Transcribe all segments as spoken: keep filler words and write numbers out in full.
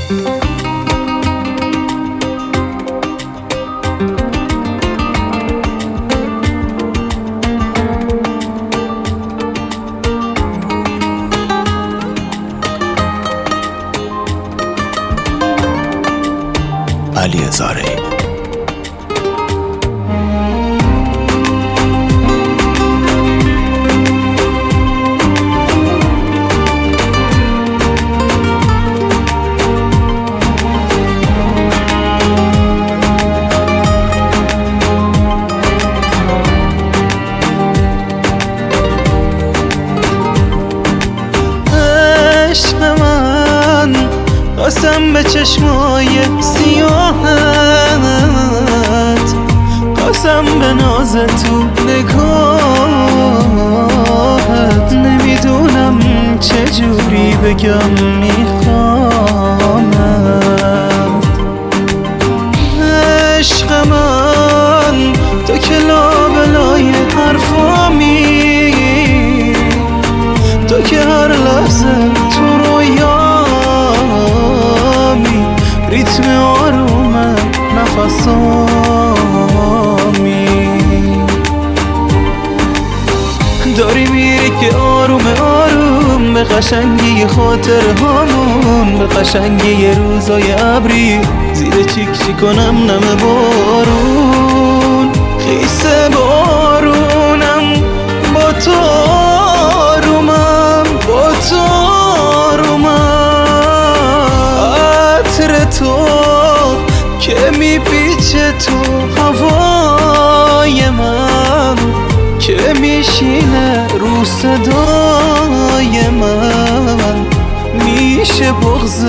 علی هزاره‌ای. عشق من قسم به چشمای سیاهت، قسم به ناز تو نگاهت، نمیدونم چجوری بگم میخوامت. عشق من تو که لابلای حرفامی، تو که هر لحظه تو رویامی، ریتم آروم نفسامی. داری میری که آروم آروم به قشنگی خاطر هامون، به قشنگی روزای ابری زیر چیک چی کنم نم بارون. خیسه بارونم با تو آرومم، با تو آرومم. عطر تو که میپیچه تو هوای من، که میشینه رو صدای من، میشه بغض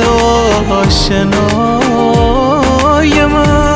آشنای من.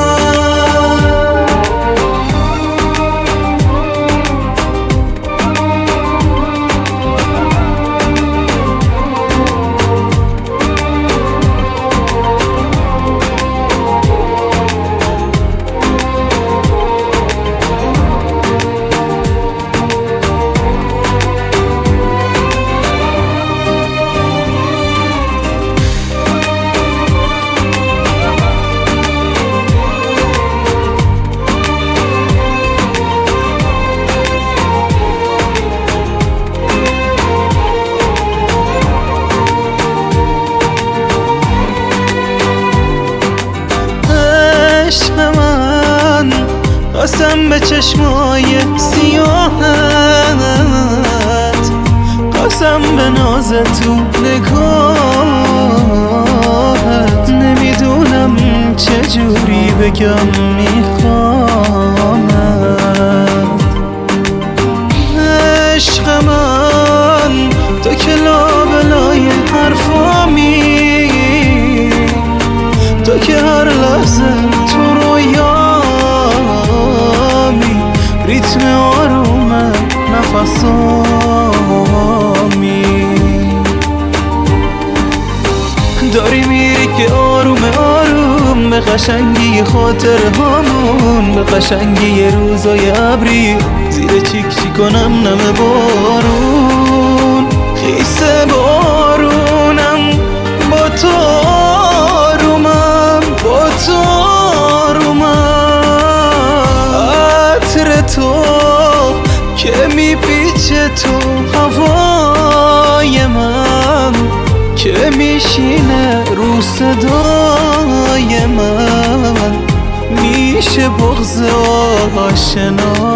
عشق من قسم به چشمای سیاهت، قسم به ناز تو نگاهت، نمیدونم چجوری بگم میخوامت. عشق من تو که لابلای حرفامی، تو که هر لحظه تو رویامی، ریتم آروم نفسامی. داری میری که آروم آروم به قشنگی خاطر هامون، به قشنگی روزای ابری زیر چیک چی کنم نم بارون. خیسه بارونم با تو آرومم، با تو آرومم. عطر تو که میپیچه تو هوای من، که میشینه رو صدای من، میشه بغض آشنا